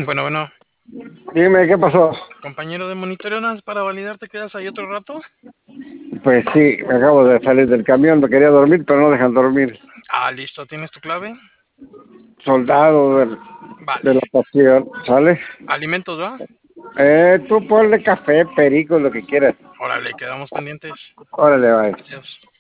Bueno, bueno, Dime, ¿qué pasó? compañero de monitoreo, nada más para validar, ¿te quedas ahí otro rato? Pues sí, me acabo de salir del camión, me quería dormir, pero no dejan dormir. Ah, listo, ¿tienes tu clave? Soldado de Vale. la estación, ¿sale? Alimentos, ¿va? Tú ponle café, perico, lo que quieras. Órale, quedamos pendientes. Órale, bye. Adiós.